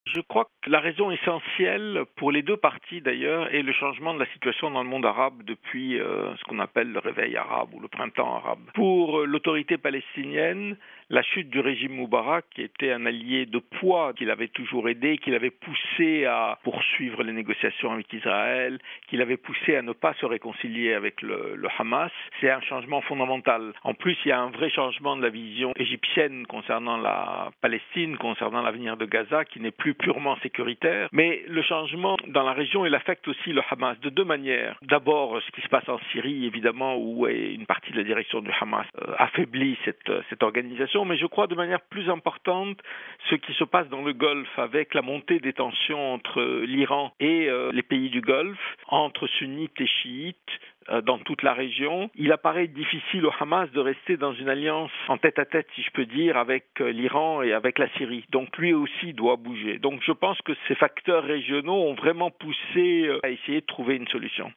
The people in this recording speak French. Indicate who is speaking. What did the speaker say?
Speaker 1: Je crois que la raison essentielle pour les deux parties d'ailleurs est le changement de la situation dans le monde arabe depuis ce qu'on appelle le réveil arabe ou le printemps arabe. Pour l'autorité palestinienne, la chute du régime Moubarak, qui était un allié de poids, qu'il avait toujours aidé, qu'il avait poussé à poursuivre les négociations avec Israël, qu'il avait poussé à ne pas se réconcilier avec le Hamas, c'est un changement fondamental. En plus, il y a un vrai changement de la vision égyptienne concernant la Palestine, concernant l'avenir de Gaza, qui n'est plus purement sécuritaire. Mais le changement dans la région, il affecte aussi le Hamas de deux manières. D'abord, ce qui se passe en Syrie, évidemment, où une partie de la direction du Hamas affaiblit cette organisation, mais je crois de manière plus importante ce qui se passe dans le Golfe avec la montée des tensions entre l'Iran et les pays du Golfe, entre sunnites et chiites, dans toute la région. Il apparaît difficile au Hamas de rester dans une alliance en tête-à-tête, si je peux dire, avec l'Iran et avec la Syrie. Donc lui aussi doit bouger. Donc je pense que ces facteurs régionaux ont vraiment poussé à essayer de trouver une solution.